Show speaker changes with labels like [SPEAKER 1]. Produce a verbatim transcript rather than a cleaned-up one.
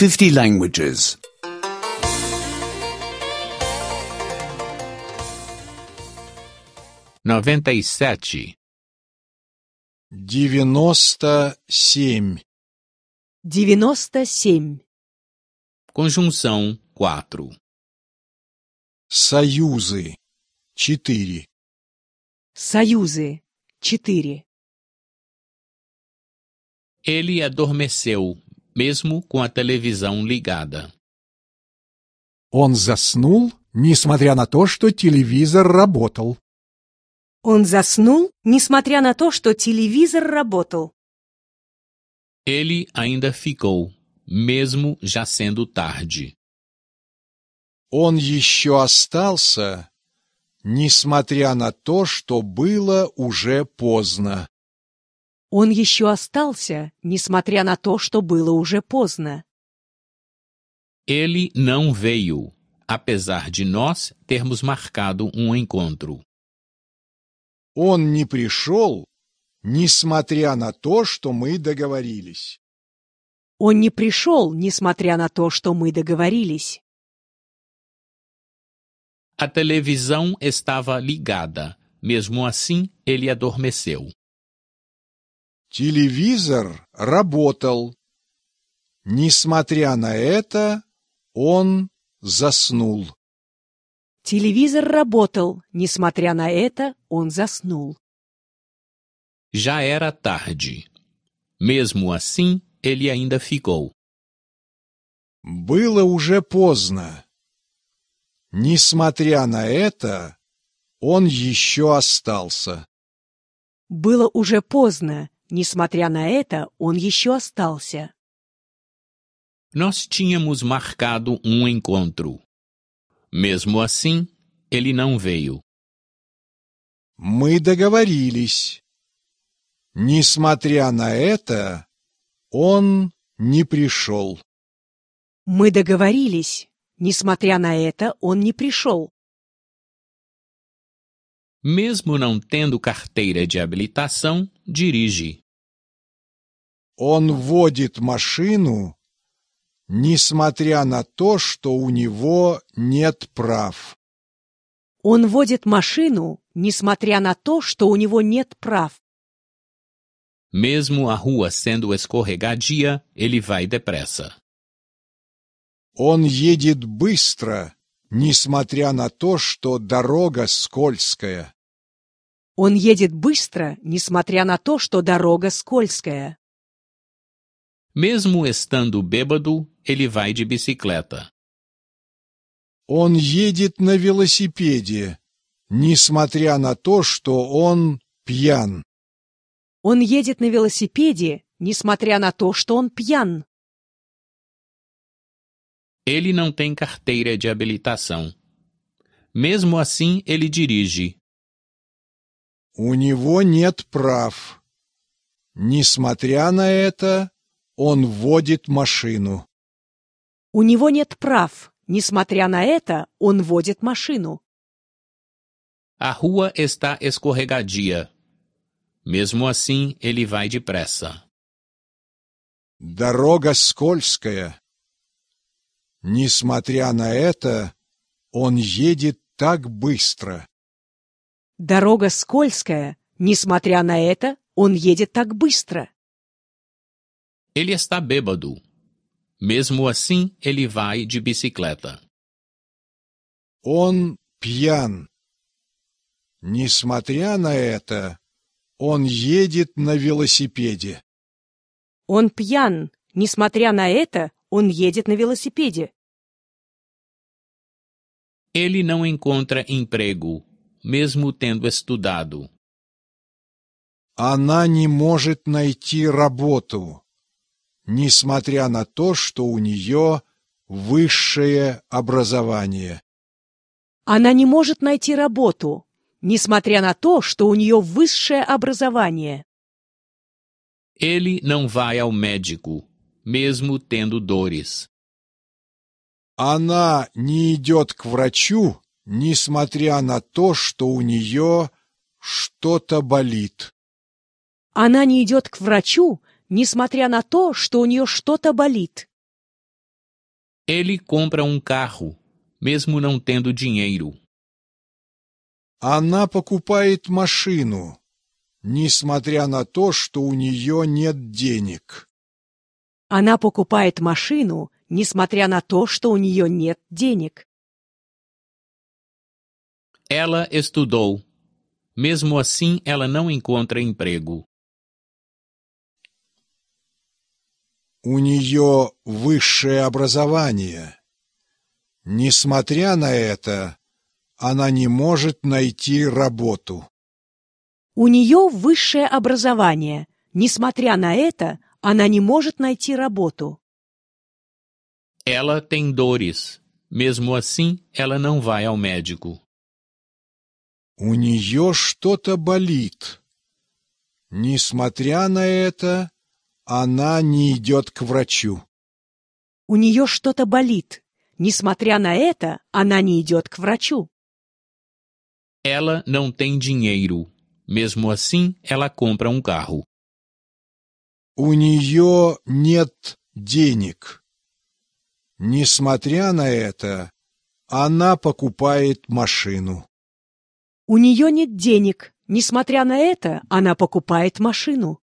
[SPEAKER 1] fifty languages.
[SPEAKER 2] noventa e sete,
[SPEAKER 3] девяносто семь.
[SPEAKER 4] девяносто семь.
[SPEAKER 2] conjunção quatro.
[SPEAKER 3] Союзы. Четыре.
[SPEAKER 4] Союзы. Четыре.
[SPEAKER 2] Ele adormeceu, mesmo com a televisão ligada.
[SPEAKER 3] Он заснул, несмотря на то, что телевизор работал.
[SPEAKER 4] Он заснул, несмотря на то, что телевизор работал.
[SPEAKER 2] Ele ainda ficou, mesmo já sendo tarde.
[SPEAKER 3] Он еще остался, несмотря на то, что было уже поздно.
[SPEAKER 4] Он еще остался, несмотря на то, что было уже поздно.
[SPEAKER 2] Ele não veio, apesar de nós termos marcado um encontro.
[SPEAKER 3] Он не пришел, несмотря на то, что мы договорились.
[SPEAKER 4] Он не пришел, несмотря на то, что мы договорились.
[SPEAKER 2] A televisão estava ligada, mesmo assim ele adormeceu.
[SPEAKER 3] Телевизор работал. Несмотря на это, он заснул.
[SPEAKER 4] Телевизор работал, несмотря на это, он заснул.
[SPEAKER 2] Já era tarde. Mesmo assim, ele ainda ficou.
[SPEAKER 3] Было уже поздно. Несмотря на это, он еще остался.
[SPEAKER 4] Было уже поздно, несмотря на это, он еще остался.
[SPEAKER 2] Nós tínhamos marcado um encontro. Mesmo assim, ele não veio.
[SPEAKER 3] Мы договорились. Несмотря на это, он не пришел.
[SPEAKER 4] Мы договорились. Несмотря на это, он не пришел.
[SPEAKER 2] Mesmo não tendo carteira de habilitação, dirige.
[SPEAKER 3] Он водит машину, несмотря на то, что у него нет прав.
[SPEAKER 4] Он водит машину, несмотря на то, что у него нет прав.
[SPEAKER 2] Mesmo a rua sendo escorregadia, ele vai depressa.
[SPEAKER 3] Он едет быстро, несмотря на то, что дорога скользкая.
[SPEAKER 4] Он едет быстро, несмотря на то, что дорога скользкая.
[SPEAKER 2] Mesmo estando bêbado, ele vai de bicicleta.
[SPEAKER 3] Он едет на велосипеде, несмотря на то, что он пьян.
[SPEAKER 4] Он едет на велосипеде, несмотря на то, что он пьян.
[SPEAKER 2] Ele não tem carteira de habilitação. Mesmo assim, ele dirige.
[SPEAKER 3] У него нет прав. Несмотря на это, он водит машину.
[SPEAKER 4] У него нет прав. Несмотря на это, он водит машину.
[SPEAKER 2] A rua está escorregadia. Mesmo assim, ele vai depressa.
[SPEAKER 3] Дорога скользкая. Несмотря на это, он едет так быстро.
[SPEAKER 4] Дорога скользкая. Несмотря на это, он едет так быстро.
[SPEAKER 2] Ele está bêbado. Mesmo assim, ele vai de bicicleta.
[SPEAKER 3] Он пьян. Несмотря на это, он едет на велосипеде.
[SPEAKER 4] Он пьян. Несмотря на это, он едет на велосипеде.
[SPEAKER 2] Ele não encontra emprego, mesmo tendo estudado.
[SPEAKER 3] Она не может найти работу, несмотря на то, что у нее высшее образование.
[SPEAKER 4] Она не может найти работу, несмотря на то, что у нее высшее образование.
[SPEAKER 2] Ele não vai ao médico, mesmo tendo dores.
[SPEAKER 3] Она не идет к врачу, несмотря на то, что у нее что-то болит.
[SPEAKER 4] Она не идет к врачу, несмотря на то, что у нее что-то болит.
[SPEAKER 2] Ele compra um carro, mesmo não tendo dinheiro.
[SPEAKER 3] Она покупает машину, несмотря на то, что у нее нет денег.
[SPEAKER 4] Она покупает машину, nесмотря на то, что у нее нет денег.
[SPEAKER 2] Ela estudou. Mesmo assim, ela não encontra emprego.
[SPEAKER 3] У нее высшее образование. Несмотря на это, она не может найти работу.
[SPEAKER 4] У нее высшее образование. Несмотря на это, она не может найти работу.
[SPEAKER 2] Ela tem dores. Mesmo assim, ela não vai ao médico.
[SPEAKER 3] У нее что-то болит. Несмотря на это, она не идет к врачу.
[SPEAKER 4] У нее что-то болит. Несмотря на это, она не идет к врачу.
[SPEAKER 2] Ela não tem dinheiro. Mesmo assim, ela compra um carro.
[SPEAKER 3] У нее нет денег. Несмотря на это, она покупает машину.
[SPEAKER 4] У нее нет денег. Несмотря на это, она покупает машину.